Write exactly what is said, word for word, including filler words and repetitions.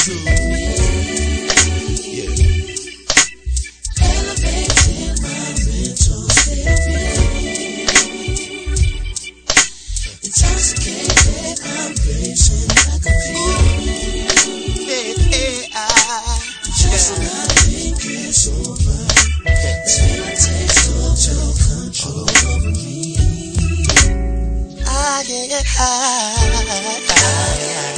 to me. Yeah. Elevating my mental state. Intoxicated, I'm racing like a fiend. Yeah, yeah, I just yeah. Not think it's over. Till I take total control over me. Ah, yeah, yeah, ah, ah, yeah.